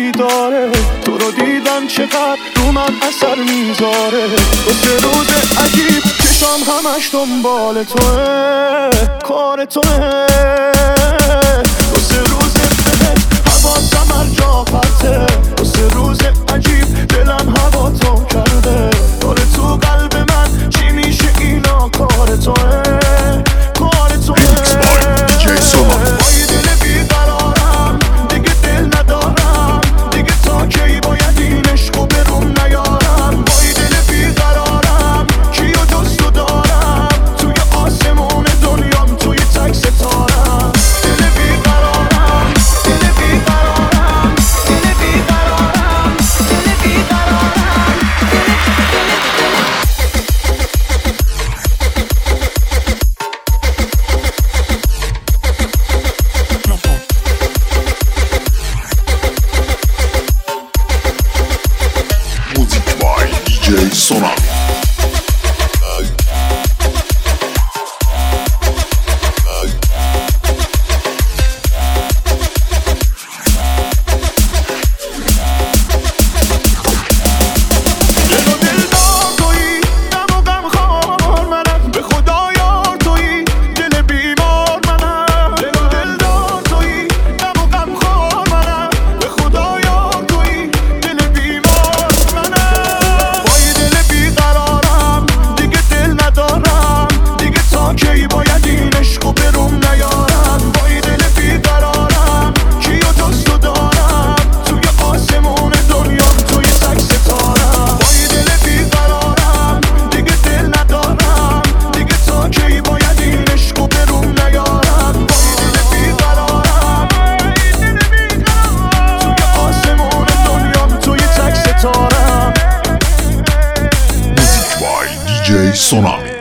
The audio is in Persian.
بیداره، تو رو دیدن چقدر رو من اثر میذاره. 2-3 روز عجیب چشام همش دنبال توه، کار توه. 2-3 روز بهت حواسم هر جا پرته، 2-3 روز عجیب دلم هوا تو کرده. داره تو قلب من چی میشه اینا کار توه، کار توه. بای دل بیقرارم دیگه دل ندارم، دیگه تا کی باید این عشقو برون نیارم. بای دل بیقرارم کیو دوستو دارم، توی آسمون دنیام توی تک ستارم. دل بیقرارم، دل بیقرارم، دل بیقرارم، دل بیقرارم. Music by DJ Sonami. Music by DJ Sonami.